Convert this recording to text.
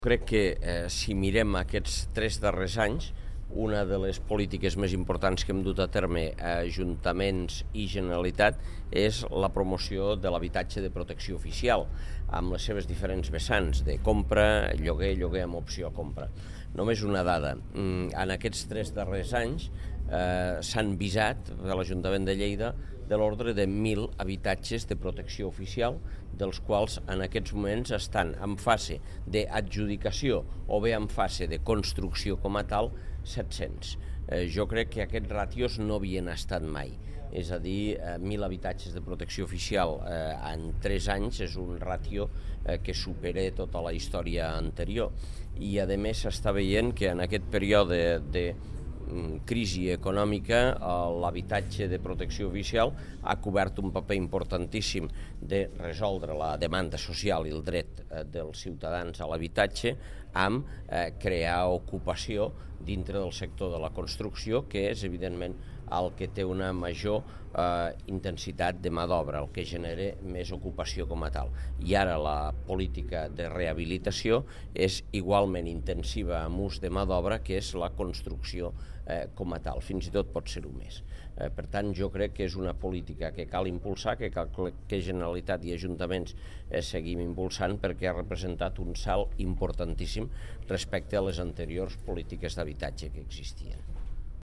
Crec que si mirem aquests 3 darrers anys, una de les polítiques més importants que hem dut a terme a ajuntaments i Generalitat és la promoció de l'habitatge de protecció oficial, amb les seves diferents vessants de compra, lloguer, lloguer amb opció a compra. Només una dada, en aquests 3 darrers anys s'han visat a l'Ajuntament de Lleida de l'ordre de 1.000 habitatges de protecció oficial, dels quals en aquests moments estan en fase d'adjudicació o bé en fase de construcció com a tal 700. Jo crec que aquests ràtios no havien estat mai. És a dir, 1.000 habitatges de protecció oficial en 3 anys és un ràtio que supera tota la història anterior. I a més s'està veient que en aquest període de crisi econòmica l'habitatge de protecció oficial ha cobert un paper importantíssim de resoldre la demanda social i el dret dels ciutadans a l'habitatge amb crear ocupació dintre del sector de la construcció, que és evidentment el que té una major intensitat de mà d'obra, el que genera més ocupació com a tal. I ara la política de rehabilitació és igualment intensiva amb ús de mà d'obra, que és la construcció com a tal, fins i tot pot ser-ho més. Per tant, jo crec que és una política que cal impulsar, que cal que Generalitat i Ajuntaments seguim impulsant, perquè ha representat un salt importantíssim respecte a les anteriors polítiques d'habitatge que existien.